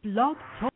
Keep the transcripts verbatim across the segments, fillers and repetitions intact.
Blog Talk.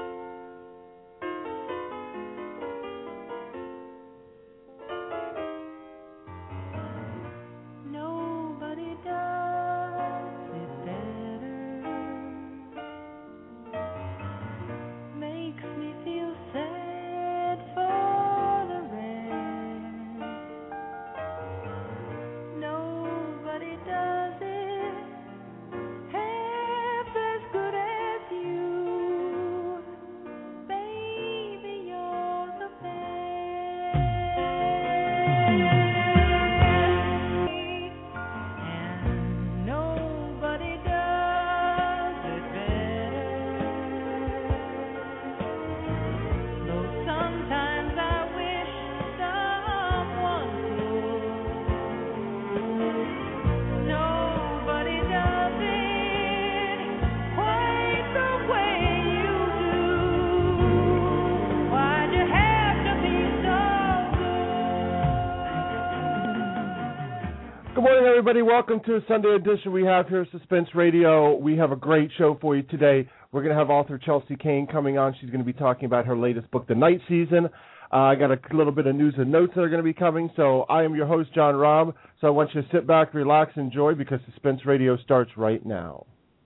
Good morning, everybody. Welcome to a Sunday edition we have here at Suspense Radio. We have a great show for you today. We're going to have author Chelsea Cain coming on. She's going to be talking about her latest book, The Night Season. Uh, I got a little bit of news and notes that are going to be coming. So I am your host, John Rahm. So I want you to sit back, relax, enjoy, because Suspense Radio starts right now.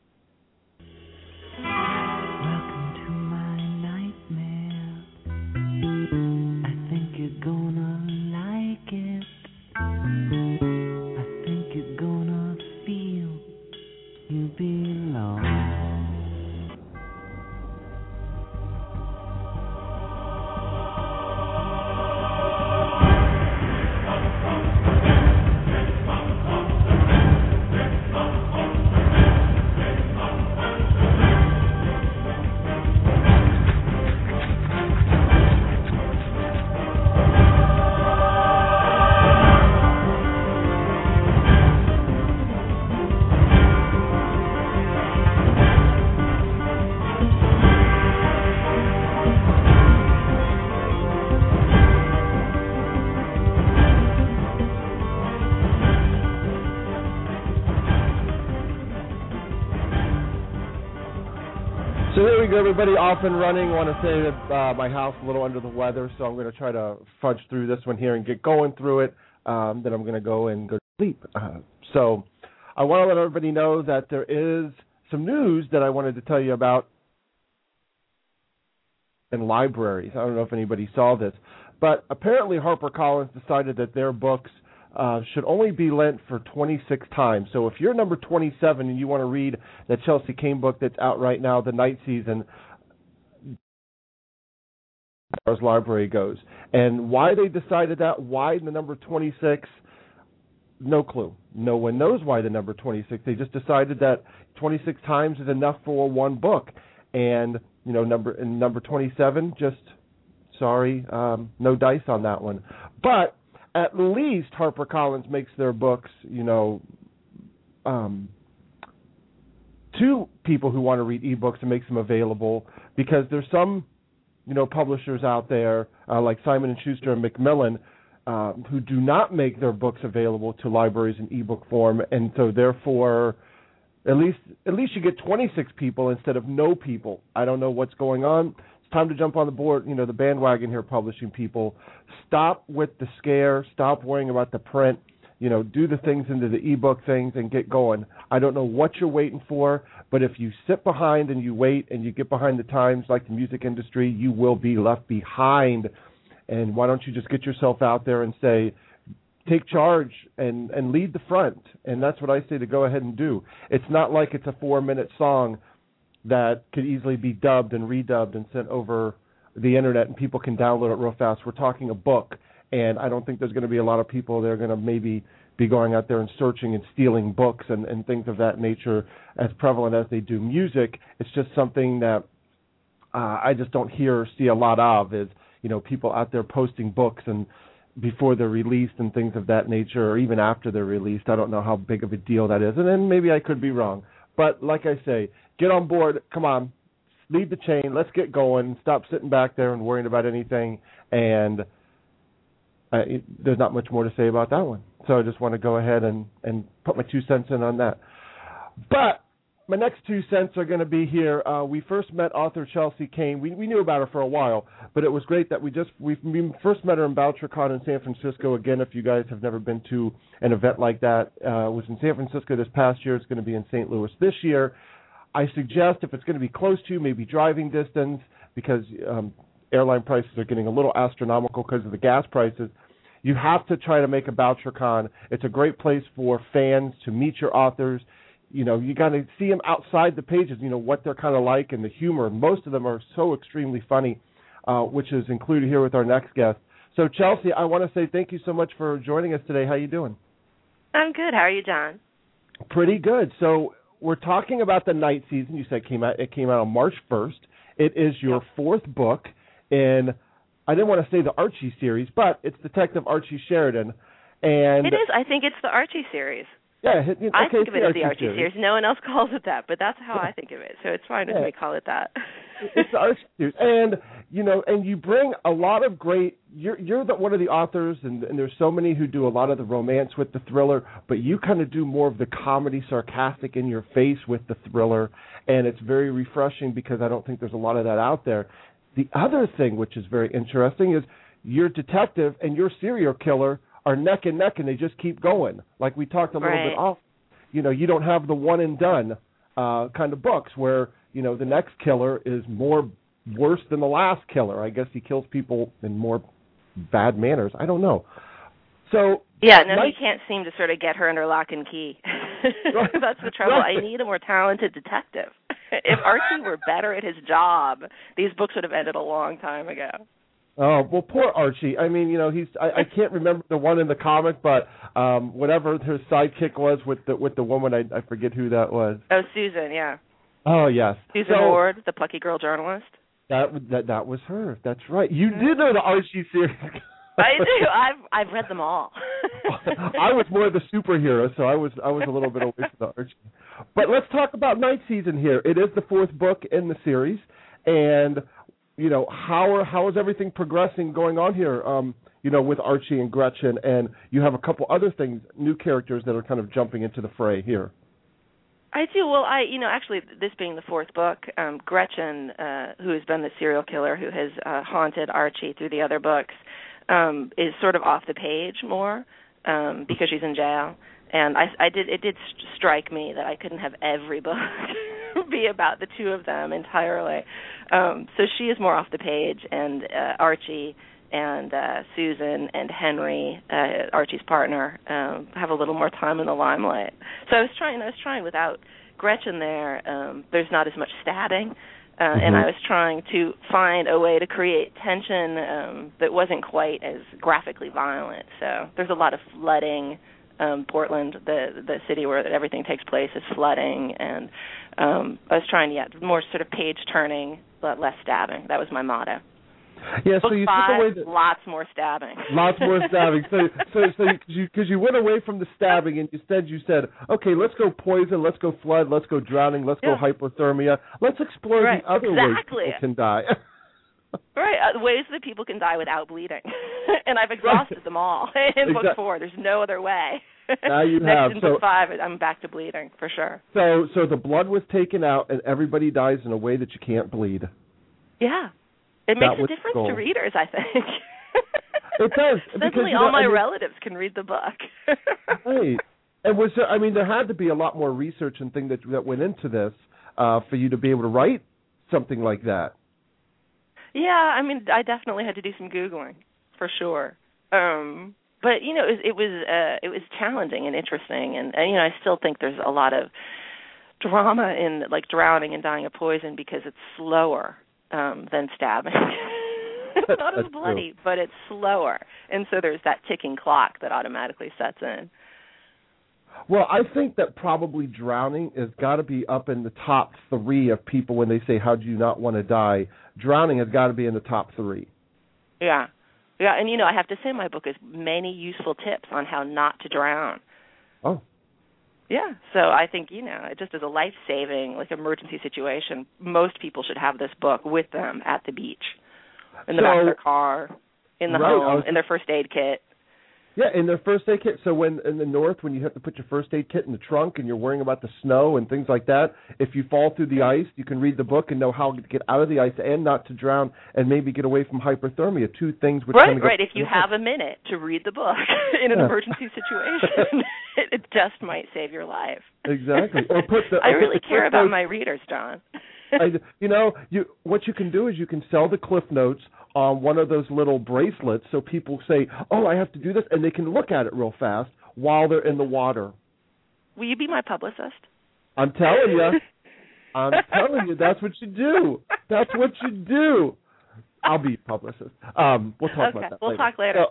Welcome to my nightmare. I think you're gonna like it. You're gonna feel you belong. So here we go, everybody, off and running. I want to say that uh, my house is a little under the weather, so I'm going to try to fudge through this one here and get going through it. Um, then I'm going to go and go to sleep. Uh, so I want to let everybody know that there is some news that I wanted to tell you about in libraries. I don't know if anybody saw this, but apparently HarperCollins decided that their books Uh, should only be lent for twenty-six times. So if you're number twenty-seven and you want to read that Chelsea Cain book that's out right now, The Night Season, as far as library goes. And why they decided that, why the number twenty-six, no clue. No one knows why the number twenty-six. They just decided that twenty-six times is enough for one book. And, you know, number and number twenty-seven, just, sorry, um, no dice on that one. But at least HarperCollins makes their books, you know, um, to people who want to read ebooks and makes them available, because there's some, you know, publishers out there uh, like Simon and Schuster and Macmillan uh, who do not make their books available to libraries in ebook form, and so therefore, at least at least you get twenty-six people instead of no people. I don't know what's going on. Time to jump on the board, you know, the bandwagon here, publishing people. Stop with the scare. Stop worrying about the print. You know, do the things into the ebook things and get going. I don't know what you're waiting for, but if you sit behind and you wait and you get behind the times like the music industry, you will be left behind. And why don't you just get yourself out there and say, take charge and, and lead the front. And that's what I say to go ahead and do. It's not like it's a four-minute song that could easily be dubbed and redubbed and sent over the internet and people can download it real fast. We're talking a book, and I don't think there's going to be a lot of people that are going to maybe be going out there and searching and stealing books and, and things of that nature as prevalent as they do music. It's just something that uh, I just don't hear or see a lot of is, you know, people out there posting books and before they're released and things of that nature, or even after they're released. I don't know how big of a deal that is, and then maybe I could be wrong. But like I say, get on board. Come on. Lead the chain. Let's get going. Stop sitting back there and worrying about anything. And uh, it, there's not much more to say about that one. So I just want to go ahead and, and put my two cents in on that. But my next two cents are going to be here. Uh, we first met author Chelsea Cain. We we knew about her for a while, but it was great that we just we, we first met her in BoucherCon in San Francisco. Again, if you guys have never been to an event like that, uh, it was in San Francisco this past year. It's going to be in Saint Louis this year. I suggest if it's going to be close to, maybe driving distance, because um, airline prices are getting a little astronomical because of the gas prices. You have to try to make a BoucherCon. It's a great place for fans to meet your authors. You know, you got to see them outside the pages, you know, what they're kind of like and the humor. Most of them are so extremely funny, uh, which is included here with our next guest. So, Chelsea, I want to say thank you so much for joining us today. How you doing? I'm good. How are you, John? Pretty good. So we're talking about the Night Season. You said it came out, it came out on March first. It is your yep. fourth book in, I didn't want to say the Archie series, but it's Detective Archie Sheridan. And it is. I think it's the Archie series. Yeah, okay, I think of it as the Archie series. series. No one else calls it that, but that's how I think of it. So it's fine if yeah. we call it that. It's the Archie series, and you know, and you bring a lot of great. You're you're the, one of the authors, and, and there's so many who do a lot of the romance with the thriller, but you kind of do more of the comedy, sarcastic, in your face with the thriller, and it's very refreshing because I don't think there's a lot of that out there. The other thing, which is very interesting, is your detective and your serial killer are neck and neck, and they just keep going. Like we talked a little right. bit off, you know, you don't have the one and done uh, kind of books where, you know, the next killer is more worse than the last killer. I guess he kills people in more bad manners. I don't know. So yeah, no, my, he can't seem to sort of get her under lock and key. That's the trouble. Right. I need a more talented detective. If Archie were better at his job, these books would have ended a long time ago. Oh, well, poor Archie. I mean, you know, he's I, I can't remember the one in the comic, but um, whatever his sidekick was with the with the woman, I, I forget who that was. Oh, Susan, yeah. Oh, yes. Susan so, Ward, the plucky girl journalist. That that that was her. That's right. You mm-hmm. did know the Archie series. I do. I've I've read them all. I was more the superhero, so I was I was a little bit away from the Archie. But let's talk about Night Season here. It is the fourth book in the series, and you know, how are, how is everything progressing going on here, um, you know, with Archie and Gretchen, and you have a couple other things, new characters that are kind of jumping into the fray here. I do. Well, I, you know, actually, this being the fourth book, um, Gretchen, uh, who has been the serial killer who has uh, haunted Archie through the other books, um, is sort of off the page more um, because she's in jail. And I, I did. It did strike me that I couldn't have every book be about the two of them entirely. Um, so she is more off the page, and uh, Archie and uh, Susan and Henry, uh, Archie's partner, um, have a little more time in the limelight. So I was trying. I was trying without Gretchen there. Um, there's not as much stabbing, uh, mm-hmm. and I was trying to find a way to create tension um, that wasn't quite as graphically violent. So there's a lot of flooding. Um, Portland, the the city where everything takes place, is flooding, and um, I was trying to yeah, more sort of page turning, but less stabbing. That was my motto. Yeah, Book so you five, took away the, lots more stabbing. Lots more stabbing. So, so, so you because you, you went away from the stabbing, and instead you said, okay, let's go poison, let's go flood, let's go drowning, let's yeah. go hypothermia, let's explore right. the other exactly. ways people can die. Right, uh, ways that people can die without bleeding, and I've exhausted right. them all in exactly. book four. There's no other way. Now you Next have. in so, book five, I'm back to bleeding for sure. So, so the blood was taken out, and everybody dies in a way that you can't bleed. Yeah, it makes a difference to readers, I think. It does. Suddenly, because, you all know, my I mean, relatives can read the book. Right. And was there, I mean, there had to be a lot more research and thing that that went into this uh, for you to be able to write something like that. Yeah, I mean, I definitely had to do some Googling, for sure. Um, but, you know, it, it was uh, it was challenging and interesting, and, and, you know, I still think there's a lot of drama in, like, drowning and dying of poison because it's slower um, than stabbing. It's not as bloody, true. But it's slower, and so there's that ticking clock that automatically sets in. Well, I think that probably drowning has got to be up in the top three of people when they say, how do you not want to die? Drowning has got to be in the top three. Yeah. Yeah, and, you know, I have to say my book has many useful tips on how not to drown. Oh. Yeah, so I think, you know, just as a life-saving, like, emergency situation, most people should have this book with them at the beach, in the so, back of their car, in the right, home, was, in their first aid kit. Yeah, in their first aid kit. So when in the north, when you have to put your first aid kit in the trunk and you're worrying about the snow and things like that, if you fall through the ice, you can read the book and know how to get out of the ice and not to drown and maybe get away from hypothermia. Two things which right, kind of right. If you have a minute to read the book in an yeah. emergency situation, it just might save your life. Exactly. Or put the. I or really put the care about notes. my readers, John. I, you know, you what you can do is you can sell the Cliff Notes on one of those little bracelets, so people say, "Oh, I have to do this," and they can look at it real fast while they're in the water. Will you be my publicist? I'm telling you, I'm telling you, that's what you do. That's what you do. I'll be publicist. Um, we'll talk okay, about that. We'll later. talk later.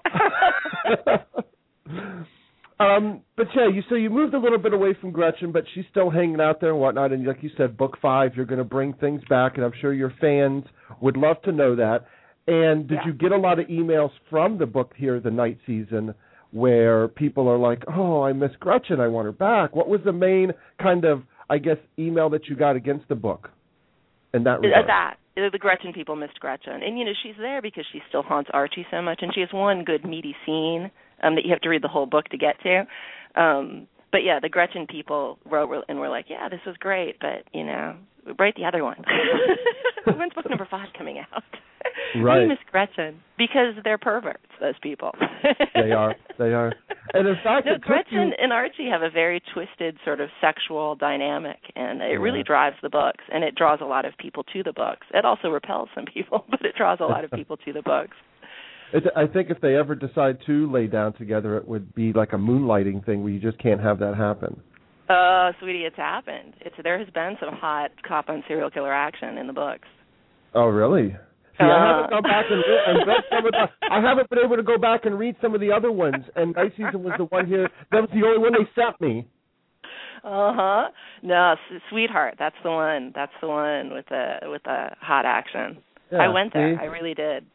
So, um, but yeah, you so you moved a little bit away from Gretchen, but she's still hanging out there and whatnot. And like you said, book five, you're going to bring things back, and I'm sure your fans would love to know that. And did yeah. you get a lot of emails from the book here, the night season, where people are like, "Oh, I miss Gretchen. I want her back." What was the main kind of, I guess, email that you got against the book? In that regard? That. The Gretchen people missed Gretchen. And, you know, she's there because she still haunts Archie so much, and she has one good meaty scene um, that you have to read the whole book to get to. Um, but, yeah, the Gretchen people wrote and were like, yeah, this was great, but, you know, write the other one. When's book number five coming out? Right. We miss Gretchen because they're perverts, those people. They are. They are. And in fact, no, it Gretchen you... and Archie have a very twisted sort of sexual dynamic, and it yeah. really drives the books, and it draws a lot of people to the books. It also repels some people, but it draws a lot of people to the books. It, I think if they ever decide to lay down together, it would be like a moonlighting thing where you just can't have that happen. Uh, sweetie, it's happened. It's there has been some hot cop on serial killer action in the books. Oh, really? See, uh, I haven't gone back and, re- and read some of the. I haven't been able to go back and read some of the other ones. And Night Season was the one here. That was the only one they sent me. Uh huh. No, s- Sweetheart. That's the one. That's the one with the with the hot action. Yeah, I went there. see? I really did.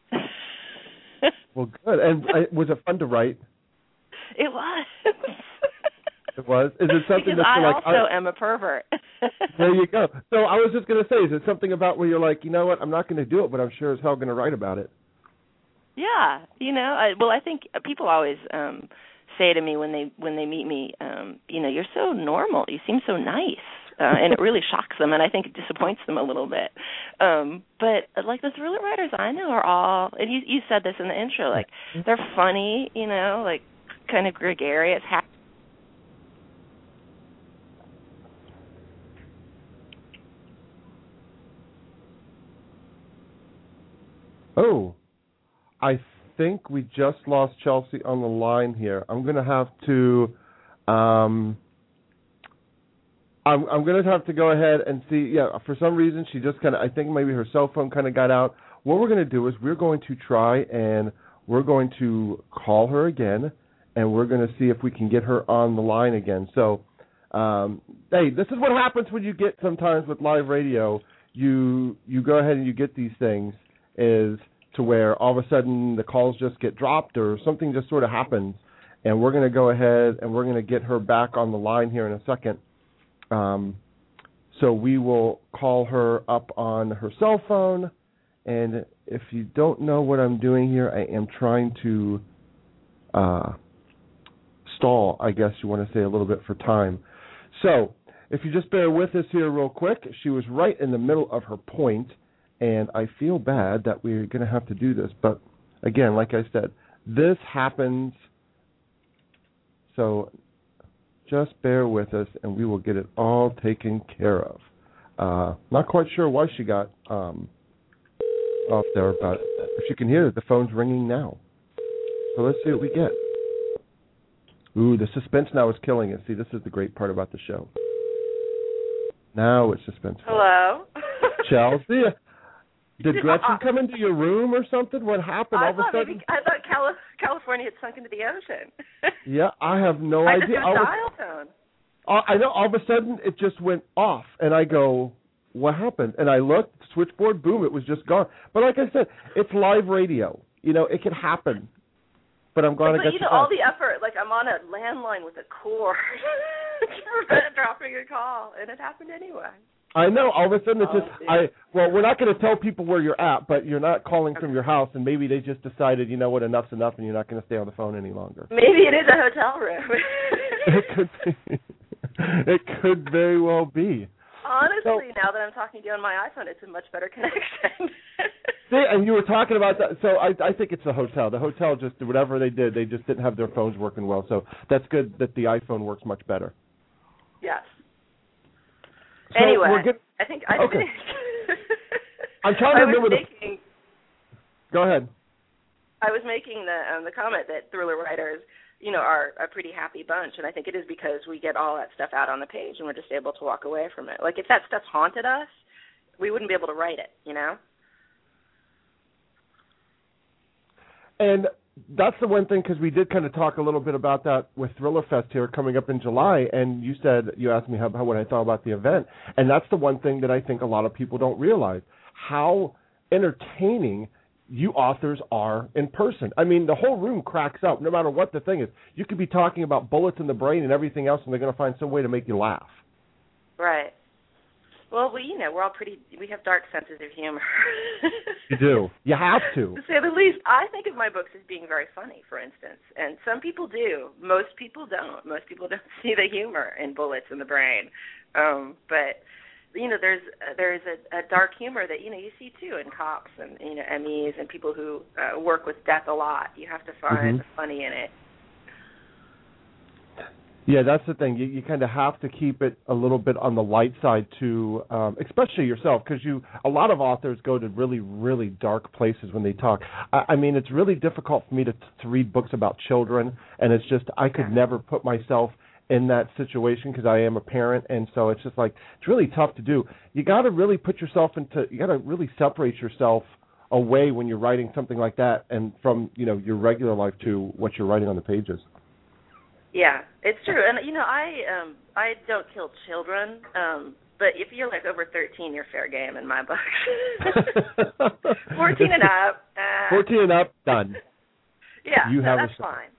Well, good. And uh, was it fun to write? It was. It was. Is it something because that's I like? also I, am a pervert. There you go. So I was just going to say, is it something about where you're like, you know what, I'm not going to do it, but I'm sure as hell going to write about it. Yeah, you know. I, well, I think people always um, say to me when they when they meet me, um, you know, you're so normal. You seem so nice. Uh, and it really shocks them, and I think it disappoints them a little bit. Um, but, like, the thriller writers I know are all, and you, you said this in the intro, like, they're funny, you know, like, kind of gregarious. Ha- Oh, I think we just lost Chelsea on the line here. I'm going to have to... Um, I'm, I'm going to have to go ahead and see. Yeah, for some reason she just kind of. I think maybe her cell phone kind of got out. What we're going to do is we're going to try and we're going to call her again, and we're going to see if we can get her on the line again. So, um, hey, this is what happens when you get sometimes with live radio. You you go ahead and you get these things is to where all of a sudden the calls just get dropped or something just sort of happens, and we're going to go ahead and we're going to get her back on the line here in a second. Um, so we will call her up on her cell phone, and if you don't know what I'm doing here, I am trying to uh, stall, I guess you want to say, a little bit for time. So if you just bear with us here real quick, she was right in the middle of her point, and I feel bad that we're going to have to do this. But again, like I said, this happens, so... just bear with us, and we will get it all taken care of. Uh, not quite sure why she got um, off there, but if you can hear it, the phone's ringing now. So let's see what we get. Ooh, the suspense now is killing us. See, this is the great part about the show. Now it's suspenseful. Hello? Chelsea, did Gretchen come into your room or something? What happened? I all of a thought sudden? maybe, I thought Cali- California had sunk into the ocean. Yeah, I have no I idea. just got a dial tone. I know all of a sudden it just went off, and I go, what happened? And I looked, switchboard, boom, it was just gone. But like I said, it's live radio. You know, it can happen. But I'm glad but, I got you you know, all back. the effort, like I'm on a landline with a cord to prevent dropping a call, and it happened anyway. I know. All of a sudden, it's Oh, just yeah. I. Well, we're not going to tell people where you're at, but you're not calling from your house, and maybe they just decided, you know what, enough's enough, and you're not going to stay on the phone any longer. Maybe it is a hotel room. It could be. It could very well be. Honestly, So, now that I'm talking to you on my iPhone, it's a much better connection. see, and you were talking about that. So I, I think it's the hotel. The hotel just whatever they did, they just didn't have their phones working well. So that's good that the iPhone works much better. Yes. So anyway, we're good. I think I Okay. finished. I'm trying to I was remember making, the. Go ahead. I was making the um, the comment that thriller writers, you know, are a pretty happy bunch, and I think it is because we get all that stuff out on the page, and we're just able to walk away from it. Like if that stuff haunted us, we wouldn't be able to write it, you know. And that's the one thing, because we did kind of talk a little bit about that with Thriller Fest here coming up in July, and you said, you asked me how, how what I thought about the event, and that's the one thing that I think a lot of people don't realize, how entertaining you authors are in person. I mean, the whole room cracks up, no matter what the thing is. You could be talking about bullets in the brain and everything else, and they're going to find some way to make you laugh. Right. Well, we, you know, we're all pretty, we have dark senses of humor. You do. You have to. To say the least. I think of my books as being very funny, for instance, and some people do. Most people don't. Most people don't see the humor in bullets in the brain. Um, but, you know, there's uh, there's a, a dark humor that, you know, you see, too, in cops and, you know, M Es and people who uh, work with death a lot. You have to find Mm-hmm. the funny in it. Yeah, that's the thing. You, you kind of have to keep it a little bit on the light side too, um, especially yourself, because you a lot of authors go to really, really dark places when they talk. I, I mean, it's really difficult for me to, to read books about children, and it's just I could never put myself in that situation because I am a parent, and so it's just like it's really tough to do. You got to really put yourself into. You got to really separate yourself away when you're writing something like that, and from you know your regular life to what you're writing on the pages. Yeah, it's true. And, you know, I um, I don't kill children, um, but if you're, like, over thirteen, you're fair game in my books. fourteen and up. Uh, fourteen and up, done. Yeah, you no, have that's a fine.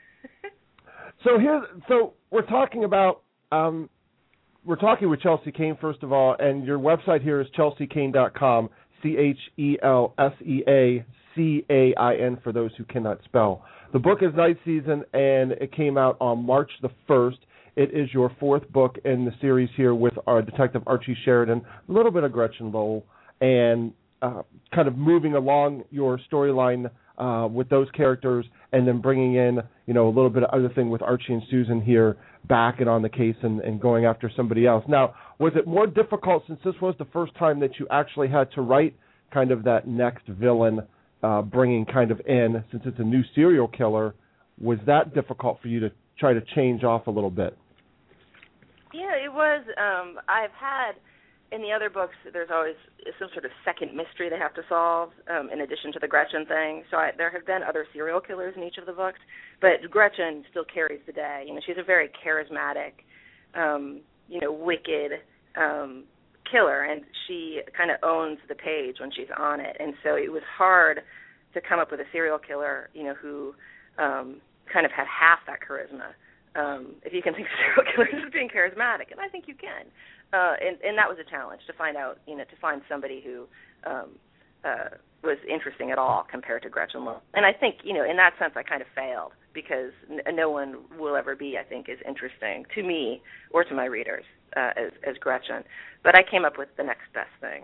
So here, so we're talking about, um, we're talking with Chelsea Cain, first of all, and your website here is chelsea cain dot com, C H E L S E A C A I N for those who cannot spell. The book is Night Season, and it came out on March the first. It is your fourth book in the series here with our Detective Archie Sheridan, a little bit of Gretchen Lowell, and uh, kind of moving along your storyline uh, with those characters, and then bringing in, you know, a little bit of other thing with Archie and Susan here, back and on the case and, and going after somebody else. Now, was it more difficult since this was the first time that you actually had to write kind of that next villain, uh, bringing kind of in, since it's a new serial killer, was that difficult for you to try to change off a little bit? Yeah, it was. Um, I've had, in the other books, there's always some sort of second mystery they have to solve, um, in addition to the Gretchen thing. So I, there have been other serial killers in each of the books, but Gretchen still carries the day. You know, she's a very charismatic, um, you know, wicked um, killer, and she kind of owns the page when she's on it. And so it was hard to come up with a serial killer, you know, who um, kind of had half that charisma. Um, if you can think of serial killers as being charismatic, and I think you can. Uh, and, and that was a challenge to find out, you know, to find somebody who um, uh, was interesting at all compared to Gretchen Lowell. And I think, you know, in that sense, I kind of failed because n- no one will ever be, I think, as interesting to me or to my readers uh, as, as Gretchen. But I came up with the next best thing.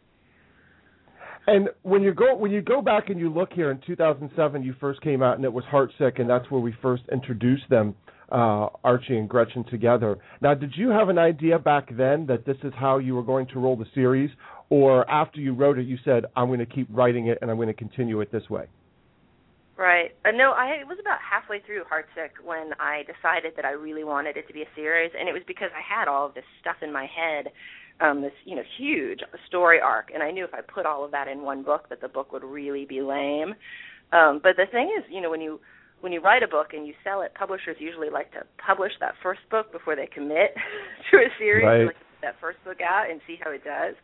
And when you go when you go back and you look here, in two thousand seven, you first came out, and it was Heartsick, and that's where we first introduced them, uh, Archie and Gretchen together. Now, did you have an idea back then that this is how you were going to roll the series, or after you wrote it, you said, I'm going to keep writing it and I'm going to continue it this way? Right. Uh, no, I it was about halfway through Heartsick when I decided that I really wanted it to be a series, and it was because I had all of this stuff in my head, um, this, you know, huge story arc, and I knew if I put all of that in one book that the book would really be lame. Um, but the thing is, you know, when you when you write a book and you sell it, publishers usually like to publish that first book before they commit to a series. Right. They like to put that first book out and see how it does.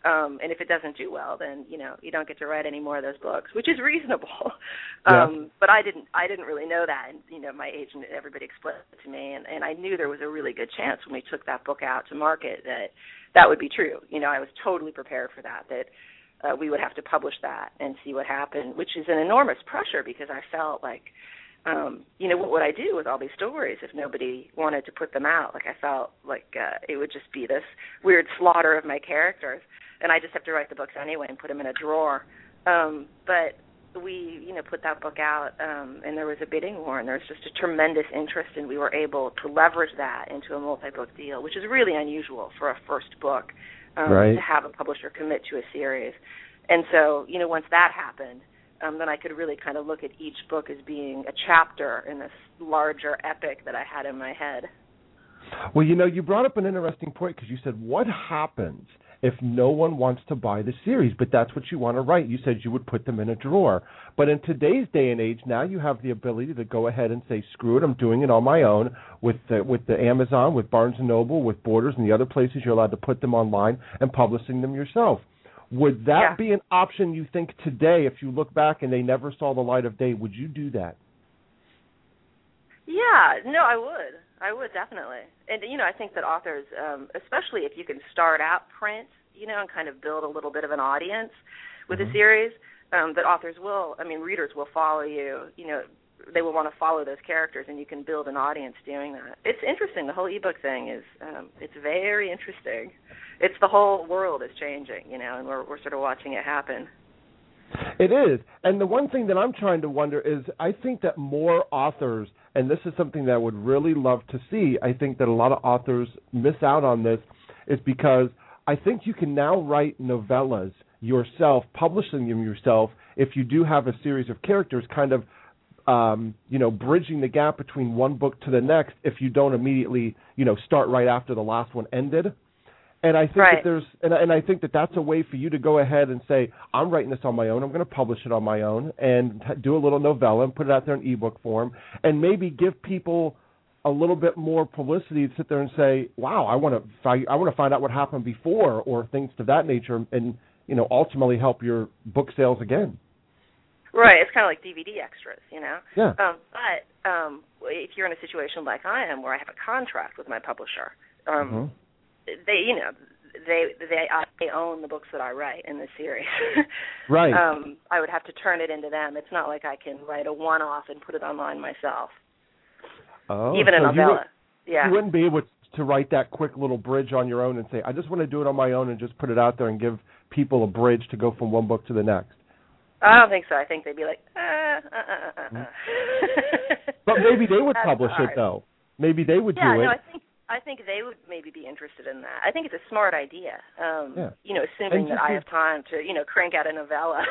Um, and if it doesn't do well, then you know you don't get to write any more of those books, which is reasonable. Yeah. Um, but I didn't I didn't really know that, and you know my agent, everybody explained it to me, and, and I knew there was a really good chance when we took that book out to market that that would be true. You know, I was totally prepared for that. That uh, we would have to publish that and see what happened, which is an enormous pressure because I felt like, um, you know, what would I do with all these stories if nobody wanted to put them out? Like I felt like uh, it would just be this weird slaughter of my characters. And I just have to write the books anyway and put them in a drawer. Um, but we, you know, put that book out, um, and there was a bidding war, and there was just a tremendous interest, and we were able to leverage that into a multi-book deal, which is really unusual for a first book, um, right. to have a publisher commit to a series. And so, you know, once that happened, um, then I could really kind of look at each book as being a chapter in this larger epic that I had in my head. Well, you know, you brought up an interesting point because you said, what happens if no one wants to buy the series, but that's what you want to write? You said you would put them in a drawer. But in today's day and age, now you have the ability to go ahead and say, screw it, I'm doing it on my own with the, with the Amazon, with Barnes and Noble, with Borders, and the other places you're allowed to put them online and publishing them yourself. Would that yeah. be an option you think today, if you look back and they never saw the light of day, would you do that? Yeah, no, I would. I would definitely. And, you know, I think that authors, um, especially if you can start out print, you know, and kind of build a little bit of an audience with mm-hmm. a series, um, that authors will, I mean, readers will follow you, you know, they will want to follow those characters, and you can build an audience doing that. It's interesting. The whole ebook thing is, um, it's very interesting. It's the whole world is changing, you know, and we're we're sort of watching it happen. It is. And the one thing that I'm trying to wonder is I think that more authors, and this is something that I would really love to see, I think that a lot of authors miss out on this, is because I think you can now write novellas yourself, publishing them yourself, if you do have a series of characters, kind of, um, you know, bridging the gap between one book to the next if you don't immediately, you know, start right after the last one ended. And I think right. that there's, and, and I think that that's a way for you to go ahead and say, I'm writing this on my own. I'm going to publish it on my own and do a little novella and put it out there in ebook form, and maybe give people a little bit more publicity to sit there and say, wow, I want to, fi- I want to find out what happened before, or things of that nature, and you know, ultimately help your book sales again. Right, it's kind of like D V D extras, you know. Yeah. Um, but um, if you're in a situation like I am, where I have a contract with my publisher. Um, mm-hmm. They, you know, they they they own the books that I write in this series. Right. Um, I would have to turn it into them. It's not like I can write a one-off and put it online myself. Oh, even a so novella. You, would, yeah. you wouldn't be able to write that quick little bridge on your own and say, I just want to do it on my own and just put it out there and give people a bridge to go from one book to the next. I don't think so. I think they'd be like, uh, uh, uh, uh, uh. But maybe they would That's publish hard. it, though. Maybe they would yeah, do it. No, I think I think they would maybe be interested in that. I think it's a smart idea. Um, yeah. You know, assuming that I have time to, you know, crank out a novella.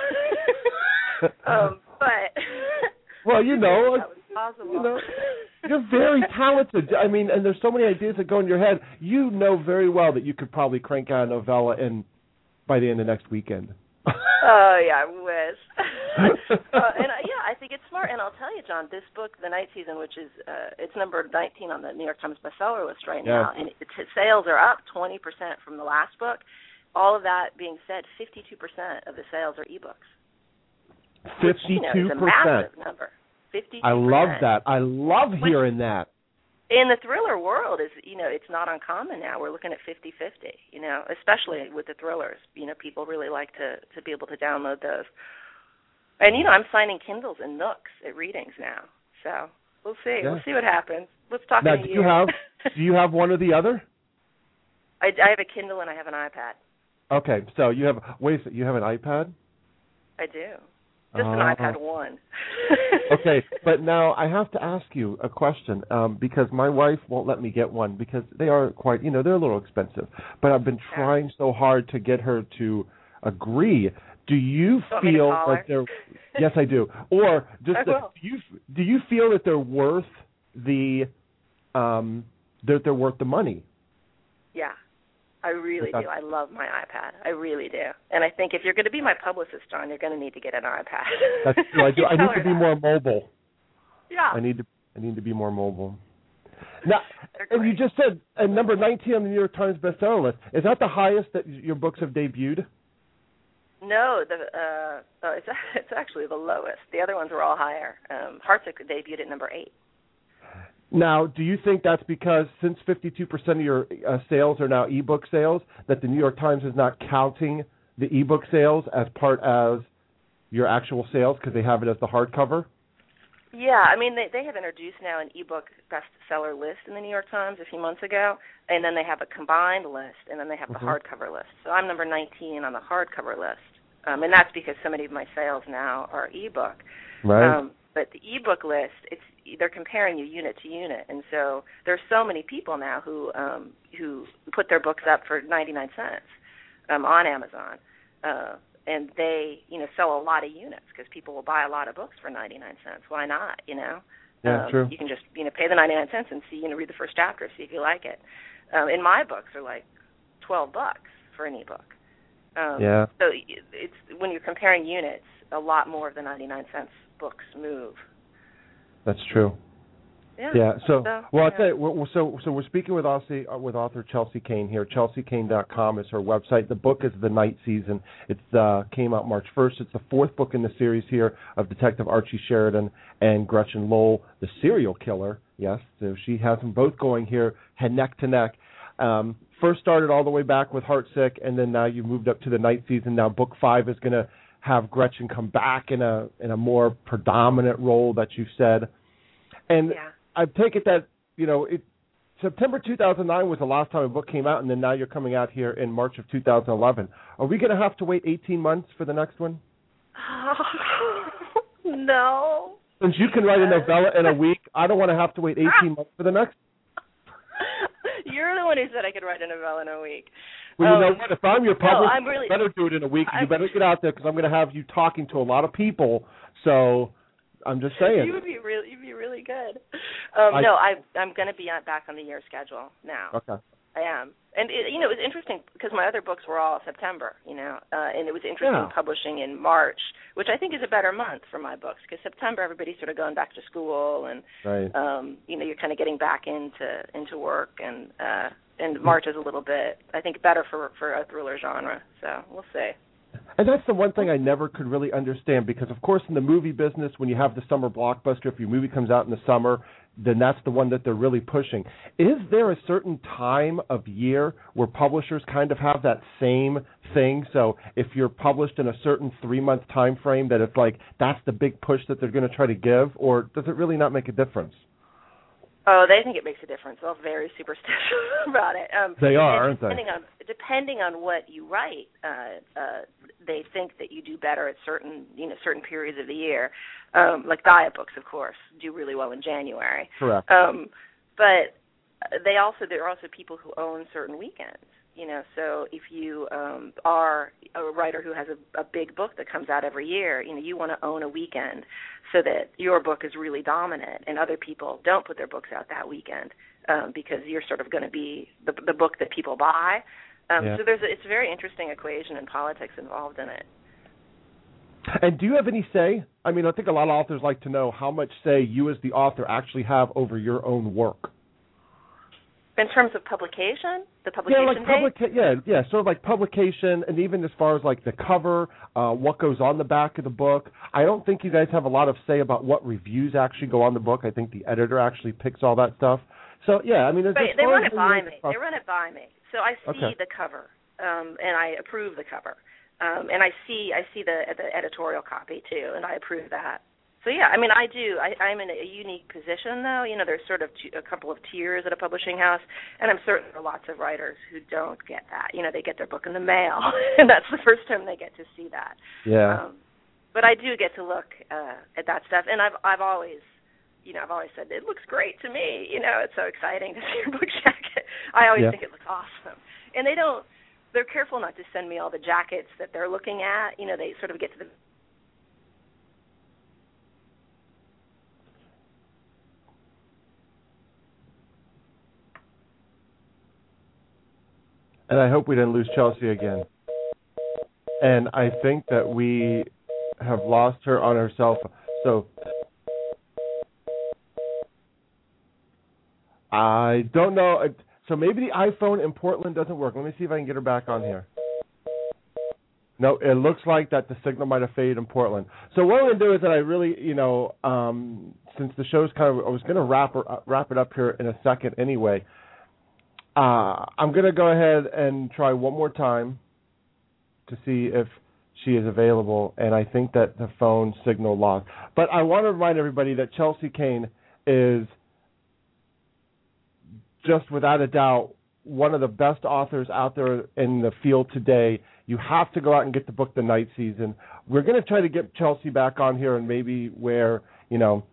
um, but well, you know, that was possible. you know, you're very talented. I mean, and there's so many ideas that go in your head. You know very well that you could probably crank out a novella in by the end of next weekend. Oh, yeah, I wish. uh, and, uh, yeah, I think it's smart. And I'll tell you, John, this book, The Night Season, which is, uh, it's number nineteen on the New York Times bestseller list right yeah. now, and its sales are up twenty percent from the last book. All of that being said, fifty-two percent of the sales are ebooks. fifty-two percent. Which, you know, is a massive number. fifty-two percent. I love that. I love hearing which, that. In the thriller world, is you know, it's not uncommon now. We're looking at fifty-fifty, you know, especially with the thrillers. You know, people really like to, to be able to download those. And, you know, I'm signing Kindles and Nooks at readings now. So we'll see. Yeah. We'll see what happens. Let's talk now, in a do year. you have do you have one or the other? I, I have a Kindle and I have an iPad. Okay, so you have wait, you have an iPad? I do. Just uh, an iPad one. Okay, but now I have to ask you a question um, because my wife won't let me get one because they are quite, you know, they're a little expensive. But I've been trying so hard to get her to agree. Do you you feel like that they're? Yes, I do. Or just I that, will. do you do you feel that they're worth the um, that they're worth the money? Yeah. I really Okay. do. I love my iPad. I really do. And I think if you're going to be my publicist, John, you're going to need to get an iPad. That's true. I do. I need Tell to her be that. more mobile. Yeah. I need to. I need to be more mobile. Now, They're and you great. just said uh, number nineteen on the New York Times bestseller list. Is that the highest that your books have debuted? No, the uh, oh, it's it's actually the lowest. The other ones were all higher. Um, Heartsick debuted at number eight. Now, do you think that's because since fifty-two percent of your uh, sales are now ebook sales, that the New York Times is not counting the ebook sales as part as your actual sales because they have it as the hardcover? Yeah, I mean, they they have introduced now an ebook bestseller list in the New York Times a few months ago, and then they have a combined list, and then they have Mm-hmm. the hardcover list. So I'm number nineteen on the hardcover list, um, and that's because so many of my sales now are ebook. Right. Um, but the ebook list, it's they're comparing you unit to unit, and so there's so many people now who um, who put their books up for ninety-nine cents um, on Amazon. Uh, And they, you know, sell a lot of units because people will buy a lot of books for ninety-nine cents. Why not, you know? Yeah, um, true. You can just, you know, pay the ninety-nine cents and see, you know, read the first chapter, see if you like it. Um, and my books are like twelve bucks for an ebook. Um, yeah. So it's when you're comparing units, a lot more of the ninety-nine cents books move. That's true. Yeah. Yeah. So, so well, I yeah. tell you, we're, so so we're speaking with Aussie, uh, with author Chelsea Cain here. Chelsea Cain dot com is her website. The book is The Night Season. It uh, came out March first. It's the fourth book in the series here of Detective Archie Sheridan and Gretchen Lowell, the serial killer. Yes, so she has them both going here, head neck to neck. Um, first started all the way back with Heartsick, and then now you moved up to The Night Season. Now book five is going to have Gretchen come back in a in a more predominant role that you said. And Yeah. I take it that, you know, it, September two thousand nine was the last time a book came out, and then now you're coming out here in March of two thousand eleven. Are we going to have to wait eighteen months for the next one? No. Since you can write a novella in a week, I don't want to have to wait eighteen months for the next. You're the one who said I could write a novella in a week. Well, you um, know what? If I'm your no, publisher, I'm really, you better do it in a week. I'm, You better get out there because I'm going to have you talking to a lot of people. So I'm just saying. You would be really, you'd be really good. Um, I, no, I, I'm going to be on, back on the year schedule now. Okay. I am, and it, you know, it was interesting because my other books were all September, you know, uh, and it was interesting Yeah. publishing in March, which I think is a better month for my books because September everybody's sort of going back to school and, Right. um, you know, you're kind of getting back into into work, and uh, and March is a little bit, I think, better for for a thriller genre. So we'll see. And that's the one thing I never could really understand because, of course, in the movie business, when you have the summer blockbuster, if your movie comes out in the summer, then that's the one that they're really pushing. Is there a certain time of year where publishers kind of have that same thing? So if you're published in a certain three-month time frame, that it's like that's the big push that they're going to try to give, or does it really not make a difference? Oh, they think it makes a difference. They're very superstitious about it. Um, They are, aren't depending they? on depending on what you write, uh, uh, they think that you do better at certain you know certain periods of the year. Um, like diet books, of course, do really well in January. Correct. Um, but they also there are also people who own certain weekends. You know, so if you um, are a writer who has a, a big book that comes out every year, you know, you want to own a weekend so that your book is really dominant, and other people don't put their books out that weekend um, because you're sort of going to be the, the book that people buy. Um, Yeah. So there's a, it's a very interesting equation and politics involved in it. And do you have any say? I mean, I think a lot of authors like to know how much say you as the author actually have over your own work. In terms of publication, the publication Yeah, like date? publica- yeah, yeah, sort of like publication, and even as far as like the cover, uh, what goes on the back of the book. I don't think you guys have a lot of say about what reviews actually go on the book. I think the editor actually picks all that stuff. So yeah, I mean, as, But as they far run as it by the- me. They run it by me. So I see Okay. the cover, um, and I approve the cover, um, and I see I see the the editorial copy too, and I approve that. So yeah, I mean, I do. I, I'm in a unique position, though. You know, there's sort of t- a couple of tiers at a publishing house, and I'm certain there are lots of writers who don't get that. You know, they get their book in the mail, and that's the first time they get to see that. Yeah. Um, but I do get to look uh, at that stuff, and I've I've always, you know, I've always said it looks great to me. You know, it's so exciting to see your book jacket. I always Yeah. think it looks awesome, and they don't. They're careful not to send me all the jackets that they're looking at. You know, they sort of get to the And I hope we didn't lose Chelsea again. And I think that we have lost her on her cell phone. So I don't know. So maybe the iPhone in Portland doesn't work. Let me see if I can get her back on here. No, it looks like that the signal might have faded in Portland. So what I'm going to do is that I really, you know, um, since the show's kind of, I was going to wrap her, wrap it up here in a second anyway. Uh, I'm going to go ahead and try one more time to see if she is available, and I think that the phone signal lost. But I want to remind everybody that Chelsea Cain is just without a doubt one of the best authors out there in the field today. You have to go out and get the book, The Night Season. We're going to try to get Chelsea back on here, and maybe where, you know,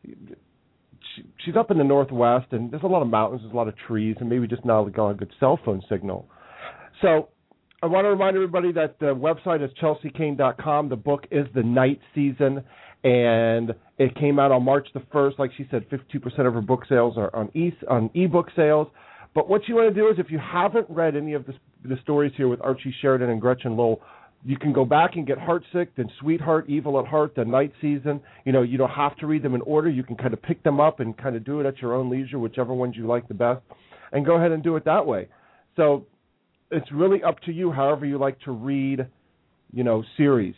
she, she's up in the Northwest, and there's a lot of mountains, there's a lot of trees, and maybe just not a good cell phone signal. So I want to remind everybody that the website is chelsea cain dot com. The book is The Night Season, and it came out on March the first. Like she said, fifty-two percent of her book sales are on e on ebook sales. But what you want to do is, if you haven't read any of the, the stories here with Archie Sheridan and Gretchen Lowell, you can go back and get Heartsick, then Sweetheart, Evil at Heart, The Night Season. You know, you don't have to read them in order. You can kind of pick them up and kind of do it at your own leisure, whichever ones you like the best, and go ahead and do it that way. So it's really up to you, however you like to read, you know, series.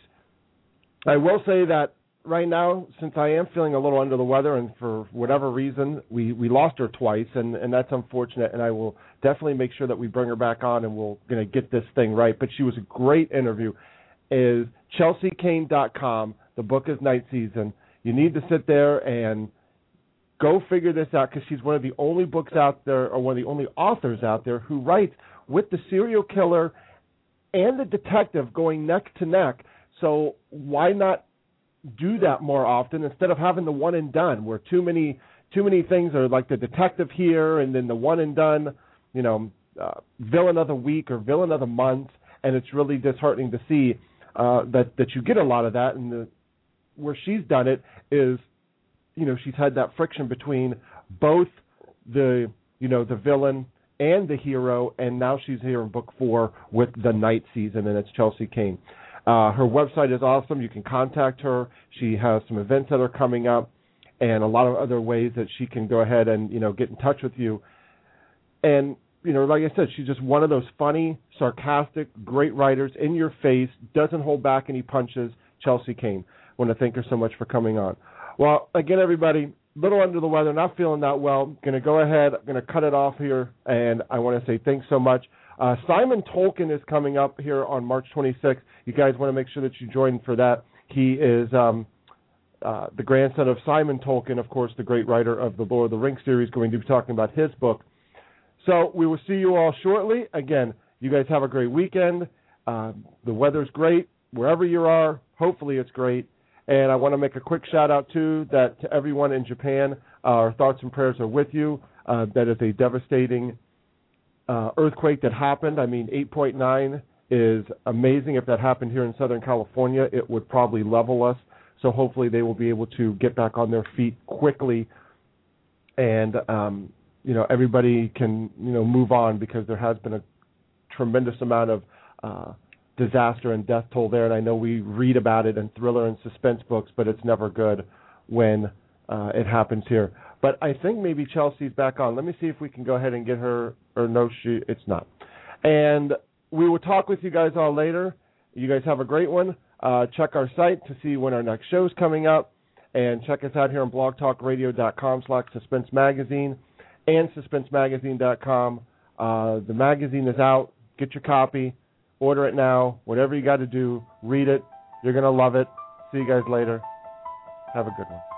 I will say that right now, since I am feeling a little under the weather, and for whatever reason, we, we lost her twice, and, and that's unfortunate, and I will definitely make sure that we bring her back on, and we're going to get this thing right. But she was a great interview. Is chelsea cain dot com. The book is Night Season. You need to sit there and go figure this out, because she's one of the only books out there, or one of the only authors out there, who writes with the serial killer and the detective going neck to neck. So why not do that more often instead of having the one and done, where too many too many things are like the detective here and then the one and done, you know, uh, villain of the week or villain of the month, and it's really disheartening to see uh, that that you get a lot of that. And the, where she's done it is, you know, she's had that friction between both the, you know, the villain and the hero, and now she's here in book four with The Night Season, and it's Chelsea Cain. Uh, her website is awesome. You can contact her. She has some events that are coming up and a lot of other ways that she can go ahead and, you know, get in touch with you. And, you know, like I said, she's just one of those funny, sarcastic, great writers, in your face, doesn't hold back any punches. Chelsea Cain. I want to thank her so much for coming on. Well, again, everybody, little under the weather, not feeling that well. Going to go ahead, going to cut it off here, and I want to say thanks so much. Uh, Simon Tolkien is coming up here on March twenty-sixth. You guys want to make sure that you join for that. He is um, uh, the grandson of Simon Tolkien, of course, the great writer of the Lord of the Rings series, going to be talking about his book. So we will see you all shortly. Again, you guys have a great weekend. Uh, the weather's great. Wherever you are, hopefully it's great. And I want to make a quick shout-out, too, that to everyone in Japan, uh, our thoughts and prayers are with you. Uh, that is a devastating Uh, earthquake that happened. I mean, eight point nine is amazing. If that happened here in Southern California, it would probably level us. So hopefully they will be able to get back on their feet quickly, and um, you know, everybody can, you know, move on, because there has been a tremendous amount of uh, disaster and death toll there. And I know we read about it in thriller and suspense books, but it's never good when uh, it happens here. But I think maybe Chelsea's back on. Let me see if we can go ahead and get her. Or no, she it's not. And we will talk with you guys all later. You guys have a great one. Uh, check our site to see when our next show is coming up. And check us out here on blog talk radio dot com slash suspense magazine and suspense magazine dot com. Uh, the magazine is out. Get your copy. Order it now. Whatever you got to do, read it. You're going to love it. See you guys later. Have a good one.